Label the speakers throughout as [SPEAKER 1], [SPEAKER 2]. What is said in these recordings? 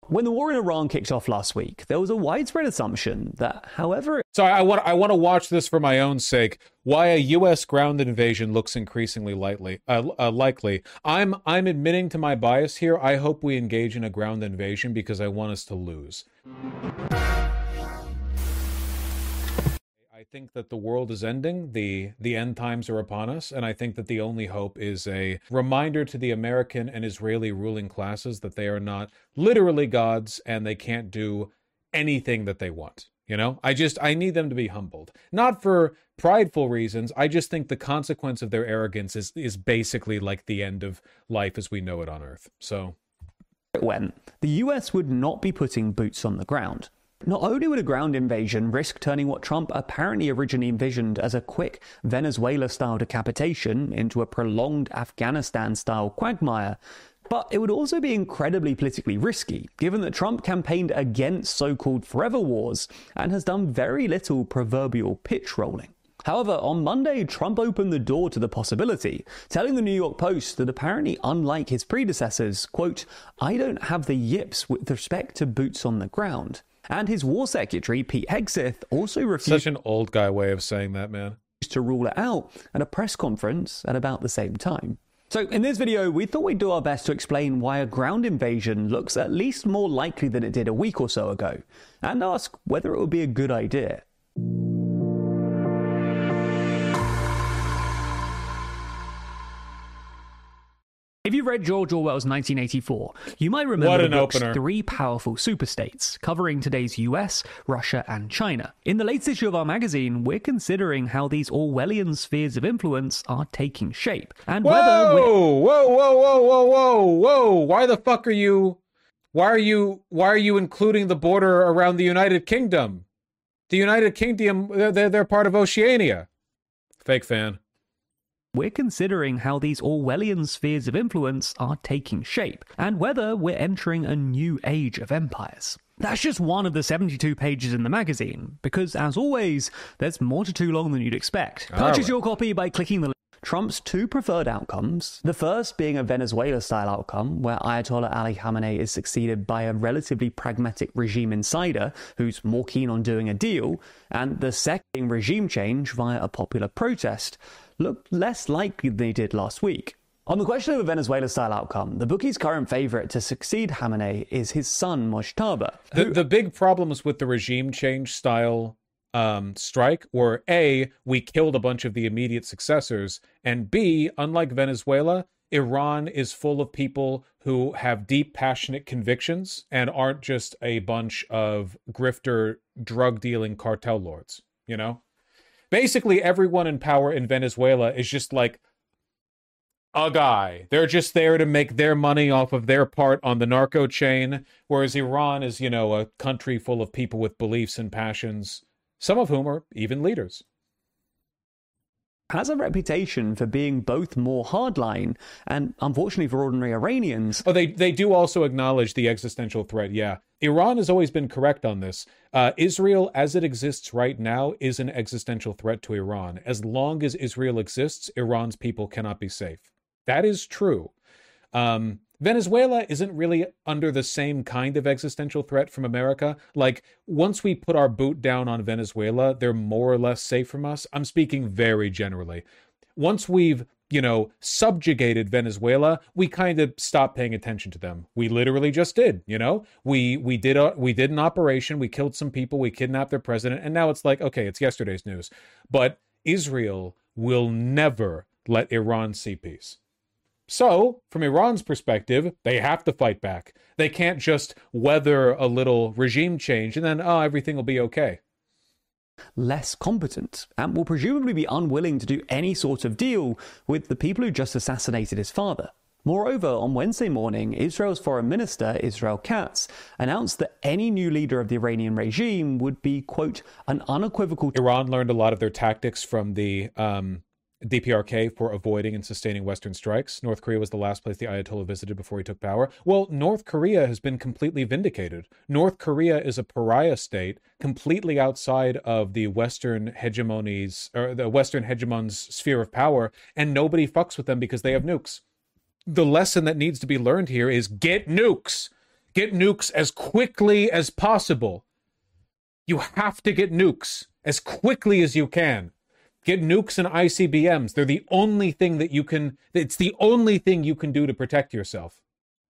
[SPEAKER 1] When the war in Iran kicked off last week, there was a widespread assumption that, however...
[SPEAKER 2] So I want to watch this for my own sake. Why a U.S. ground invasion looks increasingly likely. I'm admitting to my bias here. I hope we engage in a ground invasion because I want us to lose. I think that the world is ending, the end times are upon us, and I think that the only hope is a reminder to the American and Israeli ruling classes that they are not literally gods and they can't do anything that they want. You know, I need them to be humbled. Not for prideful reasons. I just think the consequence of their arrogance is basically like the end of life as we know it on Earth. So
[SPEAKER 1] it went, the US would not be putting boots on the ground. Not only would a ground invasion risk turning what Trump apparently originally envisioned as a quick Venezuela-style decapitation into a prolonged Afghanistan-style quagmire, but it would also be incredibly politically risky, given that Trump campaigned against so-called forever wars and has done very little proverbial pitch rolling. However, on Monday, Trump opened the door to the possibility, telling the New York Post that apparently unlike his predecessors, quote, "I don't have the yips with respect to boots on the ground." And his war secretary, Pete Hegseth, also refused...
[SPEAKER 2] Such an old guy way of saying that, man.
[SPEAKER 1] ...to rule it out at a press conference at about the same time. So in this video, we thought we'd do our best to explain why a ground invasion looks at least more likely than it did a week or so ago, and ask whether it would be a good idea. If you read George Orwell's 1984, you might remember the book's three powerful superstates, covering today's US, Russia, and China. In the latest issue of our magazine, we're considering how these Orwellian spheres of influence are taking shape, and whether
[SPEAKER 2] whoa! Why the fuck are you? Why are you including the border around the United Kingdom? The United Kingdom, they're part of Oceania. Fake fan.
[SPEAKER 1] We're considering how these Orwellian spheres of influence are taking shape, and whether we're entering a new age of empires. That's just one of the 72 pages in the magazine, because as always, there's more to Too Long than you'd expect. Purchase your copy by clicking the link. Trump's two preferred outcomes, the first being a Venezuela-style outcome, where Ayatollah Ali Khamenei is succeeded by a relatively pragmatic regime insider who's more keen on doing a deal, and the second being regime change via a popular protest, looked less likely than they did last week. On the question of a Venezuela-style outcome, the bookie's current favourite to succeed Khamenei is his son, Mojtaba.
[SPEAKER 2] The big problems with the regime change style strike were A, we killed a bunch of the immediate successors, and B, unlike Venezuela, Iran is full of people who have deep, passionate convictions and aren't just a bunch of grifter, drug-dealing cartel lords, you know? Basically, everyone in power in Venezuela is just like a guy. They're just there to make their money off of their part on the narco chain, whereas Iran is, you know, a country full of people with beliefs and passions, some of whom are even leaders.
[SPEAKER 1] Has a reputation for being both more hardline and, unfortunately for ordinary Iranians...
[SPEAKER 2] Oh, they do also acknowledge the existential threat, yeah. Iran has always been correct on this. Israel, as it exists right now, is an existential threat to Iran. As long as Israel exists, Iran's people cannot be safe. That is true. Venezuela isn't really under the same kind of existential threat from America. Like, once we put our boot down on Venezuela, they're more or less safe from us. I'm speaking very generally. Once we've, you know, subjugated Venezuela, we kind of stopped paying attention to them. We literally just did, you know? We did an operation, we killed some people, we kidnapped their president, and now it's like, okay, it's yesterday's news. But Israel will never let Iran see peace. So, from Iran's perspective, they have to fight back. They can't just weather a little regime change and then, oh, everything will be okay.
[SPEAKER 1] Less competent, and will presumably be unwilling to do any sort of deal with the people who just assassinated his father. Moreover, on Wednesday morning, Israel's foreign minister, Israel Katz, announced that any new leader of the Iranian regime would be, quote, an unequivocal...
[SPEAKER 2] Iran learned a lot of their tactics from the DPRK for avoiding and sustaining Western strikes. North Korea was the last place the Ayatollah visited before he took power. Well, North Korea has been completely vindicated. North Korea is a pariah state completely outside of the Western hegemony's, or the Western hegemon's sphere of power, and nobody fucks with them because they have nukes. The lesson that needs to be learned here is get nukes. Get nukes as quickly as possible. You have to get nukes as quickly as you can. Get nukes and ICBMs. They're the only thing that you can, it's the only thing you can do to protect yourself.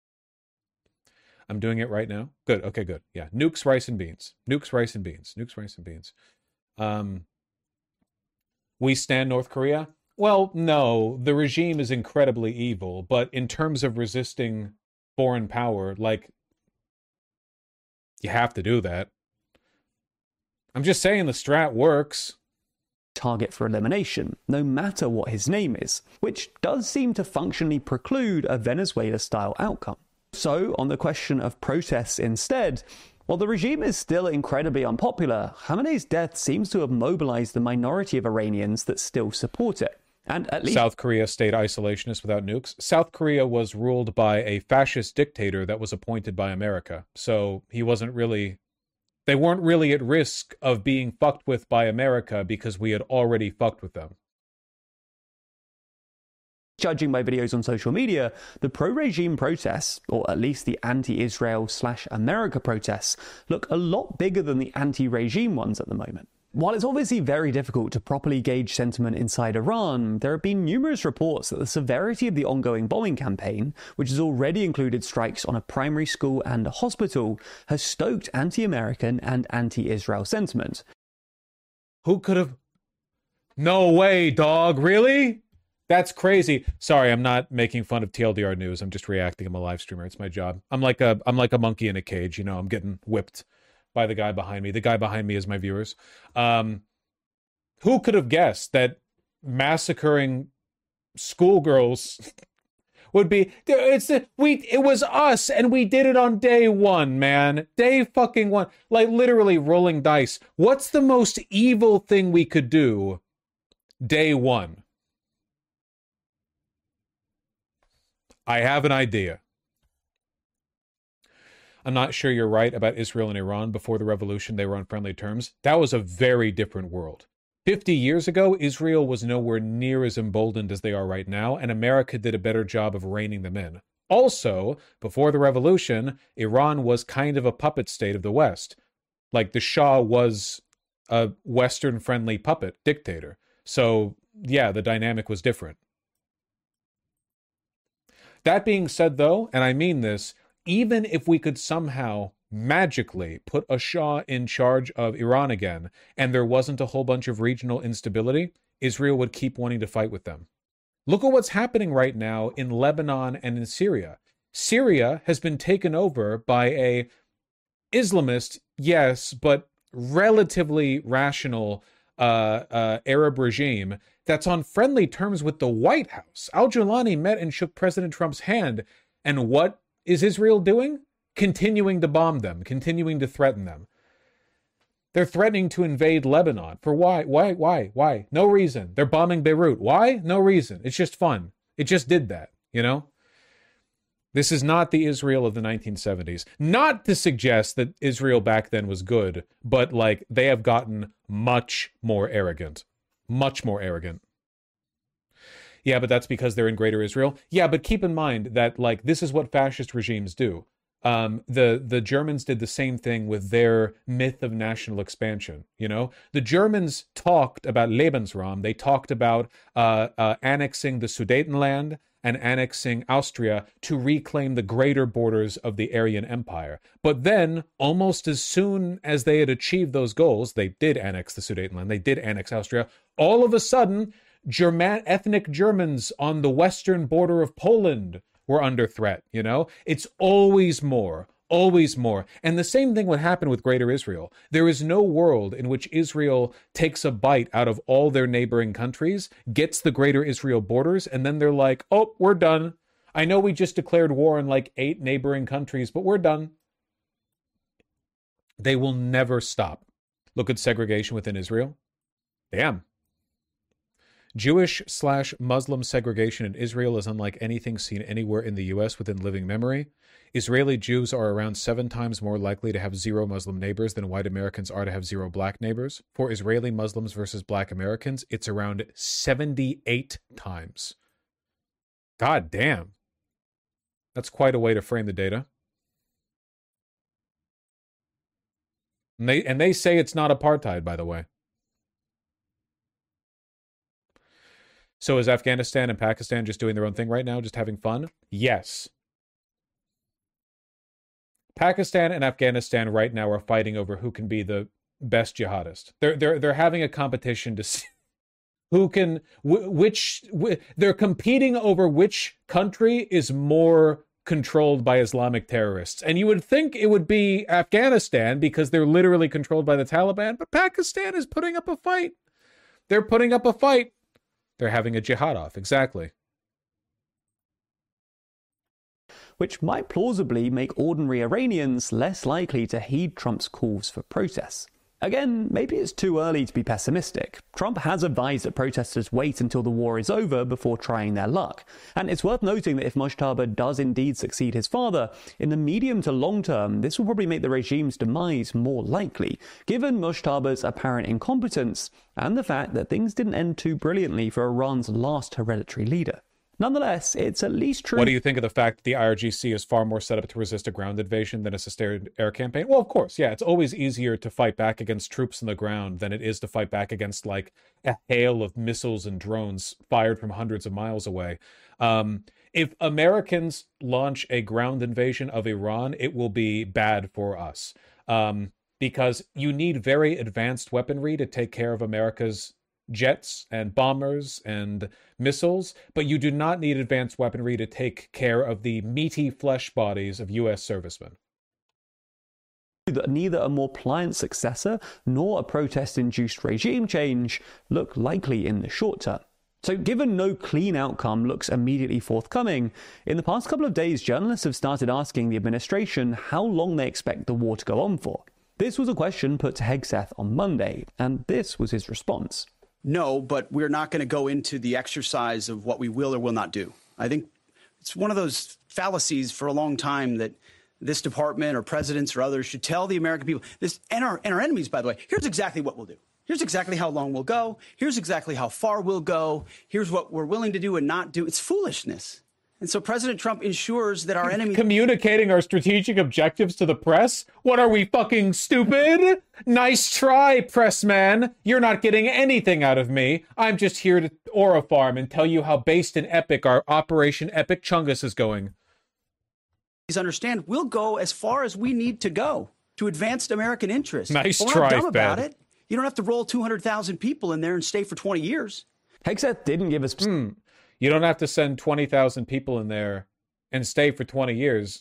[SPEAKER 2] I'm doing it right now. Good. Okay, good. Yeah. Nukes, rice, and beans. Nukes, rice, and beans. Nukes, rice, and beans. We stand North Korea? Well, no. The regime is incredibly evil, but in terms of resisting foreign power, like, you have to do that. I'm just saying the strat works.
[SPEAKER 1] Target for elimination, no matter what his name is, which does seem to functionally preclude a Venezuela-style outcome. So, on the question of protests instead, while the regime is still incredibly unpopular, Khamenei's death seems to have mobilized the minority of Iranians that still support it. And at least
[SPEAKER 2] South Korea stayed isolationist without nukes. South Korea was ruled by a fascist dictator that was appointed by America. So he wasn't really, they weren't really at risk of being fucked with by America because we had already fucked with them.
[SPEAKER 1] Judging by videos on social media, the pro-regime protests, or at least the anti-Israel/America protests, look a lot bigger than the anti-regime ones at the moment. While it's obviously very difficult to properly gauge sentiment inside Iran, there have been numerous reports that the severity of the ongoing bombing campaign, which has already included strikes on a primary school and a hospital, has stoked anti-American and anti-Israel sentiment.
[SPEAKER 2] Who could have... No way, dog. Really? That's crazy. Sorry, I'm not making fun of TLDR News. I'm just reacting. I'm a live streamer. It's my job. I'm like a monkey in a cage. You know, I'm getting whipped by the guy behind me. The guy behind me is my viewers. Who could have guessed that massacring schoolgirls would be... It was us, and we did it on day one, man. Day fucking one. Like, literally rolling dice. What's the most evil thing we could do day one? I have an idea. I'm not sure you're right about Israel and Iran. Before the revolution, they were on friendly terms. That was a very different world. 50 years ago, Israel was nowhere near as emboldened as they are right now, and America did a better job of reining them in. Also, before the revolution, Iran was kind of a puppet state of the West. Like, the Shah was a Western-friendly puppet dictator. So, yeah, the dynamic was different. That being said, though, and I mean this, even if we could somehow magically put a Shah in charge of Iran again, and there wasn't a whole bunch of regional instability, Israel would keep wanting to fight with them. Look at what's happening right now in Lebanon and in Syria. Syria has been taken over by a Islamist, yes, but relatively rational Arab regime that's on friendly terms with the White House. Al-Jolani met and shook President Trump's hand. And what is Israel doing? Continuing to bomb them, continuing to threaten them. They're threatening to invade Lebanon. For why? Why? No reason. They're bombing Beirut. Why? No reason. It's just fun. It just did that, you know? This is not the Israel of the 1970s. Not to suggest that Israel back then was good, but, like, they have gotten much more arrogant. Much more arrogant. Yeah, but that's because they're in Greater Israel. Yeah, but keep in mind that, like, this is what fascist regimes do. The Germans did the same thing with their myth of national expansion, you know? The Germans talked about Lebensraum. They talked about annexing the Sudetenland and annexing Austria to reclaim the greater borders of the Aryan Empire. But then, almost as soon as they had achieved those goals, they did annex the Sudetenland, they did annex Austria, all of a sudden, ethnic Germans on the western border of Poland were under threat, you know? It's always more. Always more. And the same thing would happen with Greater Israel. There is no world in which Israel takes a bite out of all their neighboring countries, gets the Greater Israel borders, and then they're like, oh, we're done. I know we just declared war on like 8 neighboring countries, but we're done. They will never stop. Look at segregation within Israel. Damn. Jewish/Muslim segregation in Israel is unlike anything seen anywhere in the U.S. within living memory. Israeli Jews are around 7 times more likely to have 0 Muslim neighbors than white Americans are to have 0 black neighbors. For Israeli Muslims versus black Americans, it's around 78 times. God damn. That's quite a way to frame the data. And they say it's not apartheid, by the way. So is Afghanistan and Pakistan just doing their own thing right now, just having fun? Yes. Pakistan and Afghanistan right now are fighting over who can be the best jihadist. They're having a competition to see who can they're competing over which country is more controlled by Islamic terrorists. And you would think it would be Afghanistan because they're literally controlled by the Taliban, but Pakistan is putting up a fight. They're putting up a fight. They're having a jihad off, exactly.
[SPEAKER 1] Which might plausibly make ordinary Iranians less likely to heed Trump's calls for protests. Again, maybe it's too early to be pessimistic. Trump has advised that protesters wait until the war is over before trying their luck. And it's worth noting that if Mujtaba does indeed succeed his father, in the medium to long term, this will probably make the regime's demise more likely, given Mujtaba's apparent incompetence and the fact that things didn't end too brilliantly for Iran's last hereditary leader. Nonetheless, it's at least true.
[SPEAKER 2] What do you think of the fact that the IRGC is far more set up to resist a ground invasion than a sustained air campaign? Well, of course, yeah. It's always easier to fight back against troops on the ground than it is to fight back against, like, a hail of missiles and drones fired from hundreds of miles away. If Americans launch a ground invasion of Iran, it will be bad for us. Because you need very advanced weaponry to take care of America's jets and bombers and missiles, but you do not need advanced weaponry to take care of the meaty flesh bodies of U.S. servicemen.
[SPEAKER 1] That neither a more pliant successor nor a protest-induced regime change look likely in the short term. So given no clean outcome looks immediately forthcoming, in the past couple of days journalists have started asking the administration how long they expect the war to go on for. This was a question put to Hegseth on Monday, and this was his response.
[SPEAKER 3] No, but we're not going to go into the exercise of what we will or will not do. I think it's one of those fallacies for a long time that this department or presidents or others should tell the American people, this and our enemies, by the way, here's exactly what we'll do. Here's exactly how long we'll go. Here's exactly how far we'll go. Here's what we're willing to do and not do. It's foolishness. And so President Trump ensures that our enemies...
[SPEAKER 2] Communicating our strategic objectives to the press? What are we, fucking stupid? Nice try, press man. You're not getting anything out of me. I'm just here to aura farm and tell you how based and epic our Operation Epic Chungus is going.
[SPEAKER 3] Understand, we'll go as far as we need to go to advance American interests.
[SPEAKER 2] Nice
[SPEAKER 3] but we're
[SPEAKER 2] try,
[SPEAKER 3] not dumb about
[SPEAKER 2] Fed.
[SPEAKER 3] it. You don't have to roll 200,000 people in there and stay for 20 years.
[SPEAKER 1] Hegseth didn't give us...
[SPEAKER 2] You don't have to send 20,000 people in there and stay for 20 years.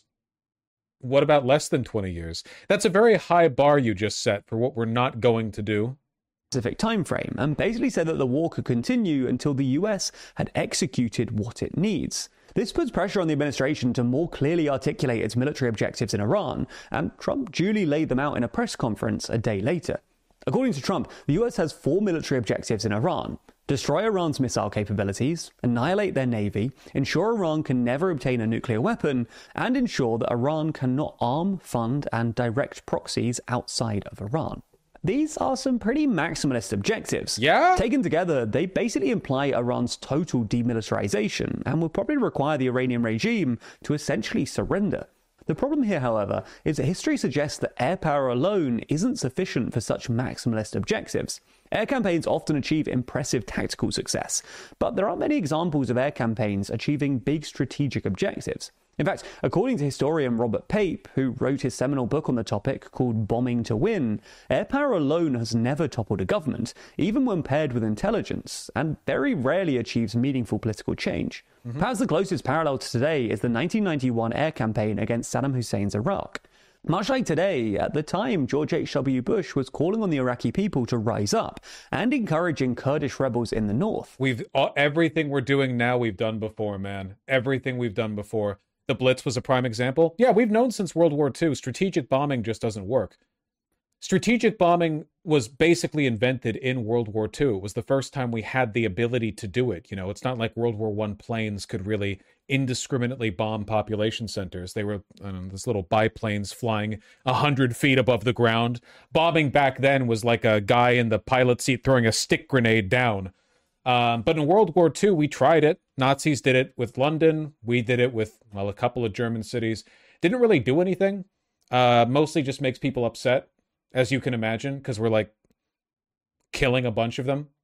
[SPEAKER 2] What about less than 20 years? That's a very high bar you just set for what we're not going to do.
[SPEAKER 1] Specific time frame, and basically said that the war could continue until the US had executed what it needs. This puts pressure on the administration to more clearly articulate its military objectives in Iran, and Trump duly laid them out in a press conference a day later. According to Trump, the US has 4 military objectives in Iran: destroy Iran's missile capabilities, annihilate their navy, ensure Iran can never obtain a nuclear weapon, and ensure that Iran cannot arm, fund, and direct proxies outside of Iran. These are some pretty maximalist objectives.
[SPEAKER 2] Yeah?
[SPEAKER 1] Taken together, they basically imply Iran's total demilitarization and will probably require the Iranian regime to essentially surrender. The problem here, however, is that history suggests that air power alone isn't sufficient for such maximalist objectives. Air campaigns often achieve impressive tactical success, but there aren't many examples of air campaigns achieving big strategic objectives. In fact, according to historian Robert Pape, who wrote his seminal book on the topic called Bombing to Win, air power alone has never toppled a government, even when paired with intelligence, and very rarely achieves meaningful political change. Perhaps the closest parallel to today is the 1991 air campaign against Saddam Hussein's Iraq. Much like today, at the time, George H.W. Bush was calling on the Iraqi people to rise up and encouraging Kurdish rebels in the north.
[SPEAKER 2] Everything we're doing now we've done before, man. Everything we've done before. The Blitz was a prime example. Yeah, we've known since World War II, strategic bombing just doesn't work. Strategic bombing was basically invented in World War II. It was the first time we had the ability to do it. You know, it's not like World War I planes could really indiscriminately bomb population centers. They were these little biplanes flying 100 feet above the ground. Bombing back then was like a guy in the pilot seat throwing a stick grenade down. But in World War II, we tried it. Nazis did it with London. We did it with, well, a couple of German cities. Didn't really do anything. Mostly just makes people upset. as you can imagine, because we're like killing a bunch of them.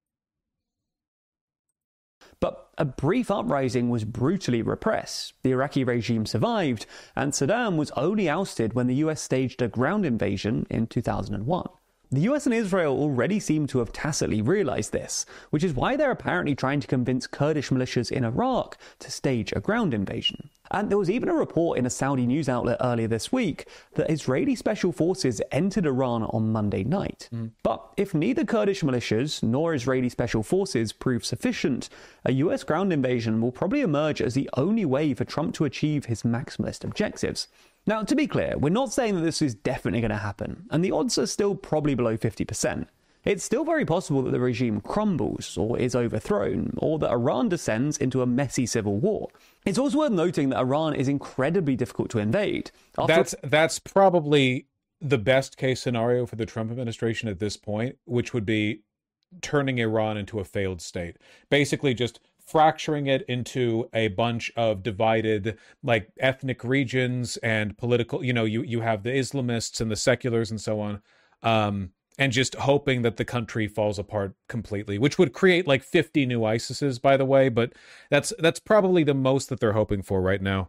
[SPEAKER 1] But a brief uprising was brutally repressed. The Iraqi regime survived, and Saddam was only ousted when the US staged a ground invasion in 2001. The US and Israel already seem to have tacitly realized this, which is why they're apparently trying to convince Kurdish militias in Iraq to stage a ground invasion. And there was even a report in a Saudi news outlet earlier this week that Israeli special forces entered Iran on Monday night. But if neither Kurdish militias nor Israeli special forces prove sufficient, a US ground invasion will probably emerge as the only way for Trump to achieve his maximalist objectives. Now, to be clear, we're not saying that this is definitely going to happen, and the odds are still probably below 50%. It's still very possible that the regime crumbles or is overthrown, or that Iran descends into a messy civil war. It's also worth noting that Iran is incredibly difficult to invade.
[SPEAKER 2] That's probably the best case scenario for the Trump administration at this point, which would be turning Iran into a failed state. Basically just fracturing it into a bunch of divided, like, ethnic regions and political, you have the Islamists and the seculars and so on, and just hoping that the country falls apart completely, which would create like 50 new ISISes, by the way, but that's probably the most that they're hoping for right now.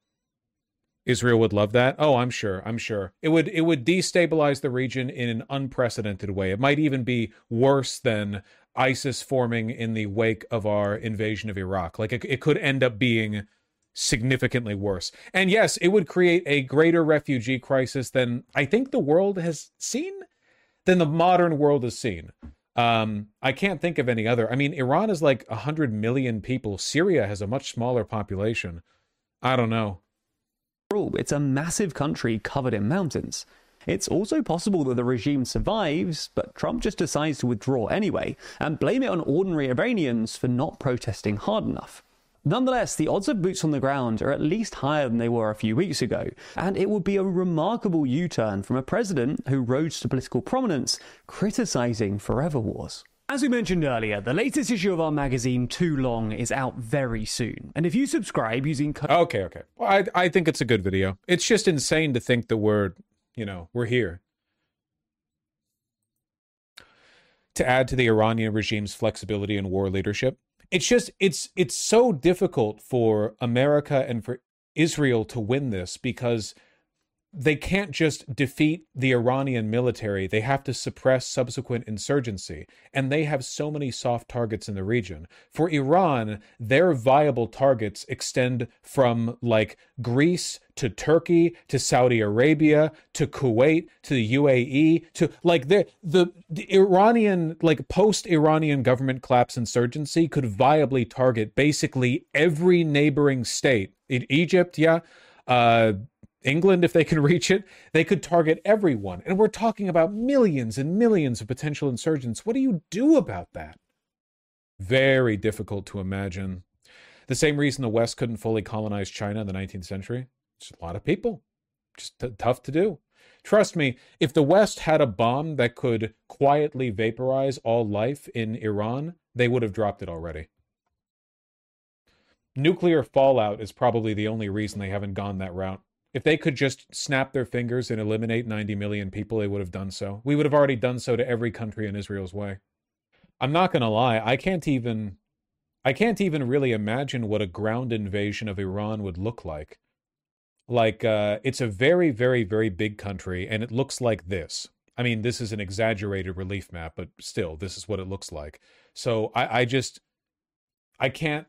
[SPEAKER 2] Israel would love that. Oh, I'm sure. It would destabilize the region in an unprecedented way. It might even be worse than ISIS forming in the wake of our invasion of Iraq. Like, it could end up being significantly worse. And yes, it would create a greater refugee crisis than I think the world has seen, than the modern world has seen. I can't think of any other. I mean, Iran is like 100 million people. Syria has a much smaller population. I don't know.
[SPEAKER 1] It's a massive country covered in mountains. It's also possible that the regime survives, but Trump just decides to withdraw anyway, and blame it on ordinary Iranians for not protesting hard enough. Nonetheless, the odds of boots on the ground are at least higher than they were a few weeks ago, and it would be a remarkable U-turn from a president who rose to political prominence criticizing forever wars. As we mentioned earlier, the latest issue of our magazine, Too Long, is out very soon. And if you subscribe using...
[SPEAKER 2] Okay. Well, I think it's a good video. It's just insane to think that we're here. To add to the Iranian regime's flexibility in war leadership, it's so difficult for America and for Israel to win this because they can't just defeat the Iranian military. They have to suppress subsequent insurgency. And they have so many soft targets in the region. For Iran, their viable targets extend from like Greece to Turkey to Saudi Arabia to Kuwait to the UAE to like the Iranian, like post-Iranian government collapse insurgency could viably target basically every neighboring state. In Egypt, England, if they can reach it, they could target everyone. And we're talking about millions and millions of potential insurgents. What do you do about that? Very difficult to imagine. The same reason the West couldn't fully colonize China in the 19th century. It's a lot of people. Just tough to do. Trust me, if the West had a bomb that could quietly vaporize all life in Iran, they would have dropped it already. Nuclear fallout is probably the only reason they haven't gone that route. If they could just snap their fingers and eliminate 90 million people, they would have done so. We would have already done so to every country in Israel's way. I'm not going to lie, I can't even really imagine what a ground invasion of Iran would look like. Like, it's a very, very, very big country, and it looks like this. I mean, this is an exaggerated relief map, but still, this is what it looks like. So I can't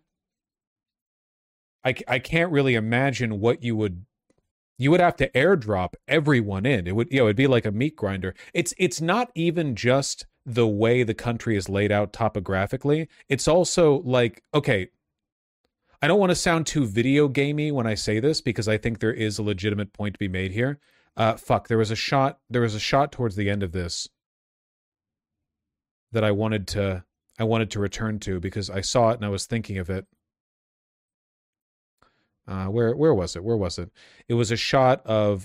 [SPEAKER 2] really imagine what you would have to airdrop everyone in. It would, it'd be like a meat grinder. It's not even just the way the country is laid out topographically. It's also like, okay, I don't want to sound too video gamey when I say this because I think there is a legitimate point to be made here. There was a shot towards the end of this that I wanted to return to because I saw it and I was thinking of it. Where was it? It was a shot of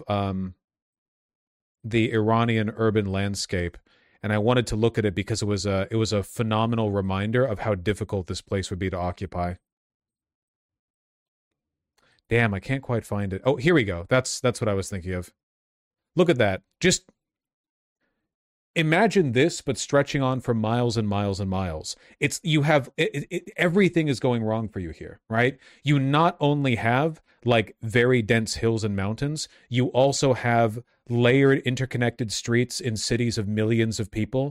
[SPEAKER 2] the Iranian urban landscape, and I wanted to look at it because it was a phenomenal reminder of how difficult this place would be to occupy. Damn, I can't quite find it. Oh, here we go. That's what I was thinking of. Look at that. Just Imagine this, but stretching on for miles and miles and miles. It's you have everything is going wrong for you here, right? You not only have like very dense hills and mountains, you also have layered, interconnected streets in cities of millions of people.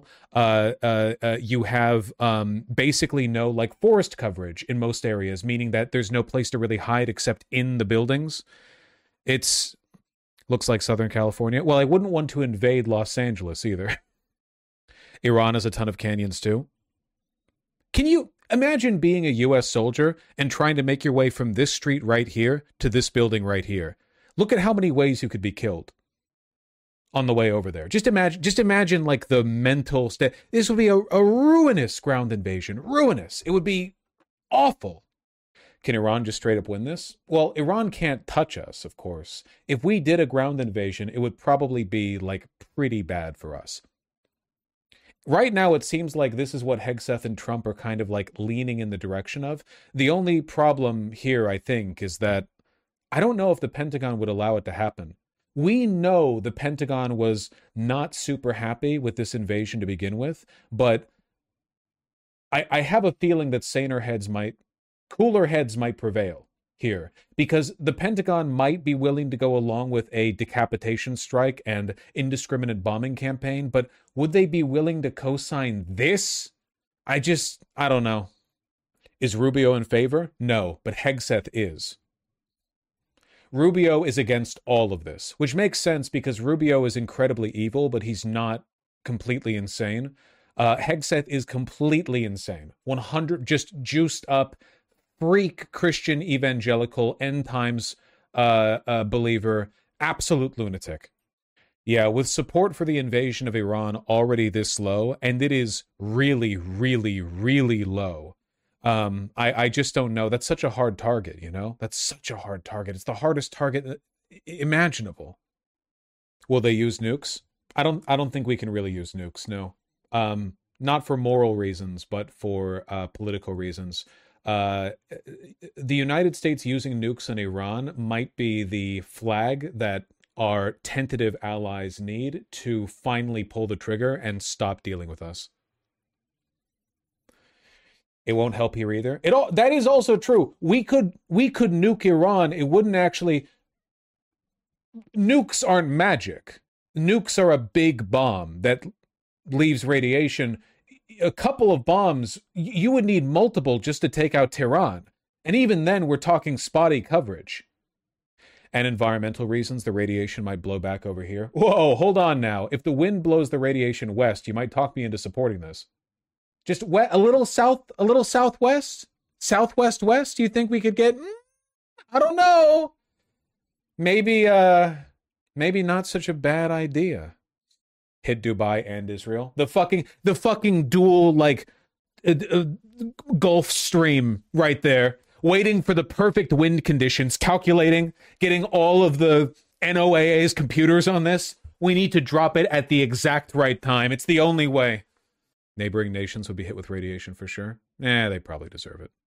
[SPEAKER 2] You have basically no like forest coverage in most areas, meaning that there's no place to really hide except in the buildings. It's looks like Southern California. Well, I wouldn't want to invade Los Angeles either. Iran has a ton of canyons too. Can you imagine being a U.S. soldier and trying to make your way from this street right here to this building right here? Look at how many ways you could be killed on the way over there. Just imagine like the mental state. This would be a ruinous ground invasion. Ruinous. It would be awful. Can Iran just straight up win this? Well, Iran can't touch us, of course. If we did a ground invasion, it would probably be like pretty bad for us. Right now, it seems like this is what Hegseth and Trump are kind of like leaning in the direction of. The only problem here, I think, is that I don't know if the Pentagon would allow it to happen. We know the Pentagon was not super happy with this invasion to begin with, but I have a feeling that cooler heads might prevail here, because the Pentagon might be willing to go along with a decapitation strike and indiscriminate bombing campaign, but would they be willing to co-sign this? I don't know. Is Rubio in favor? No, but Hegseth is. Rubio is against all of this, which makes sense because Rubio is incredibly evil, but he's not completely insane. Hegseth is completely insane. 100, just juiced up, freak Christian evangelical end times believer, absolute lunatic. Yeah, with support for the invasion of Iran already this low, and it is really, really, really low. I just don't know. That's such a hard target, you know? That's such a hard target. It's the hardest target imaginable. Will they use nukes? I don't think we can really use nukes, no. Not for moral reasons, but for political reasons. The United States using nukes in Iran might be the flag that our tentative allies need to finally pull the trigger and stop dealing with us. It won't help here either. That is also true. We could nuke Iran. It wouldn't actually. Nukes aren't magic. Nukes are a big bomb that leaves radiation. A couple of bombs, you would need multiple just to take out Tehran. And even then, we're talking spotty coverage. And environmental reasons, the radiation might blow back over here. Whoa, hold on now. If the wind blows the radiation west, you might talk me into supporting this. Just a little southwest? Southwest west? Do you think we could get? I don't know. Maybe not such a bad idea. Hit Dubai and Israel. The fucking dual like Gulf Stream right there, waiting for the perfect wind conditions, calculating, getting all of the NOAA's computers on this. We need to drop it at the exact right time. It's the only way. Neighboring nations would be hit with radiation for sure. They probably deserve it.